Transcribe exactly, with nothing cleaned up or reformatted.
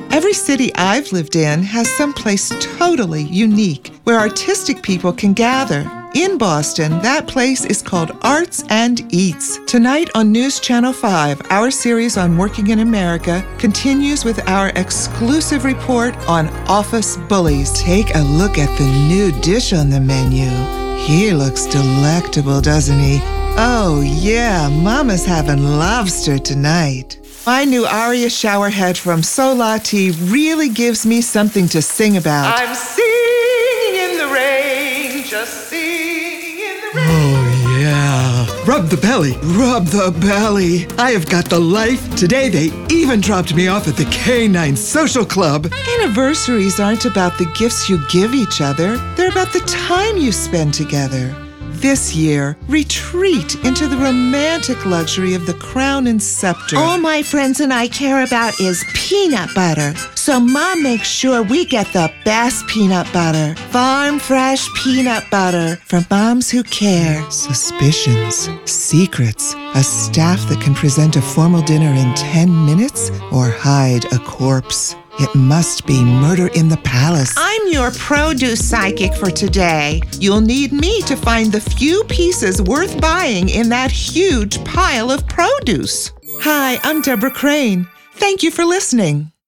Every city I've lived in has someplace totally unique where artistic people can gather. In Boston, that place is called Arts and Eats. Tonight on News Channel five, our series on working in America continues with our exclusive report on office bullies. Take a look at the new dish on the menu. He looks delectable, doesn't he? Oh, yeah, Mama's having lobster tonight. My new Aria showerhead from Solati really gives me something to sing about. I'm singing in the rain, just singing in the rain. Oh, yeah. Rub the belly. Rub the belly. I have got the life. Today they even dropped me off at the K nine Social Club. Anniversaries aren't about the gifts you give each other. They're about the time you spend together. This year, retreat into the romantic luxury of the crown and scepter. All my friends and I care about is peanut butter. So Mom makes sure we get the best peanut butter. Farm fresh peanut butter for moms who care. Suspicions, secrets, a staff that can present a formal dinner in ten minutes or hide a corpse. It must be Murder in the Palace. I'm your produce psychic for today. You'll need me to find the few pieces worth buying in that huge pile of produce. Hi, I'm Deborah Crane. Thank you for listening.